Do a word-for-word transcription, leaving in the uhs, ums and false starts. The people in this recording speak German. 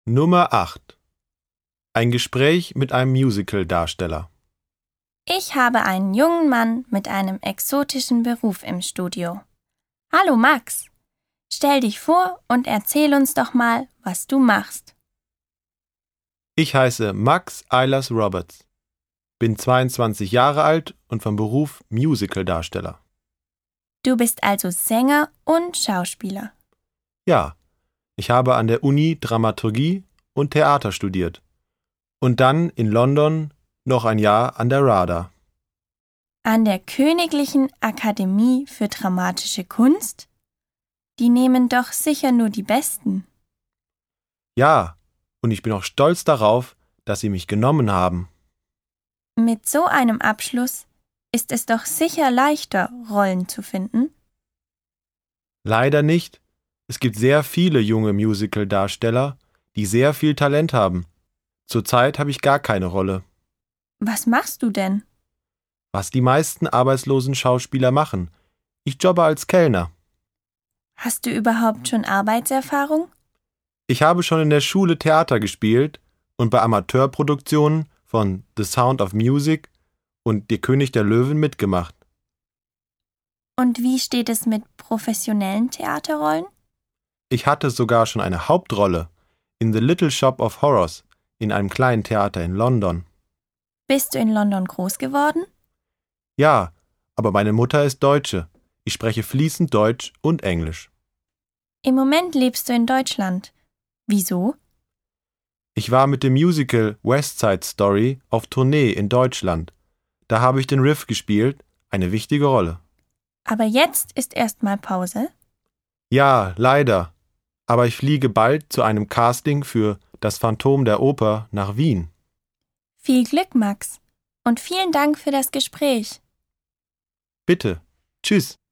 Nummer acht. Ein Gespräch mit einem Musical-Darsteller. Ich habe einen jungen Mann mit einem exotischen Beruf im Studio. Hallo Max, stell dich vor und erzähl uns doch mal, was du machst. Ich heiße Max Eilers Roberts, bin zweiundzwanzig Jahre alt und vom Beruf Musical-Darsteller. Du bist also Sänger und Schauspieler. Ja, ich habe an der Uni Dramaturgie und Theater studiert und dann in London noch ein Jahr an der RADA. An der Königlichen Akademie für Dramatische Kunst? Die nehmen doch sicher nur die Besten. Ja, und ich bin auch stolz darauf, dass sie mich genommen haben. Mit so einem Abschluss ist es doch sicher leichter, Rollen zu finden. Leider nicht. Es gibt sehr viele junge Musical-Darsteller, die sehr viel Talent haben. Zurzeit habe ich gar keine Rolle. Was machst du denn? Was die meisten arbeitslosen Schauspieler machen. Ich jobbe als Kellner. Hast du überhaupt schon Arbeitserfahrung? Ich habe schon in der Schule Theater gespielt und bei Amateurproduktionen von The Sound of Music und Der König der Löwen mitgemacht. Und wie steht es mit professionellen Theaterrollen? Ich hatte sogar schon eine Hauptrolle in The Little Shop of Horrors in einem kleinen Theater in London. Bist du in London groß geworden? Ja, aber meine Mutter ist Deutsche. Ich spreche fließend Deutsch und Englisch. Im Moment lebst du in Deutschland. Wieso? Ich war mit dem Musical West Side Story auf Tournee in Deutschland. Da habe ich den Riff gespielt, eine wichtige Rolle. Aber jetzt ist erstmal Pause? Ja, leider. Aber ich fliege bald zu einem Casting für Das Phantom der Oper nach Wien. Viel Glück, Max. Und vielen Dank für das Gespräch. Bitte. Tschüss.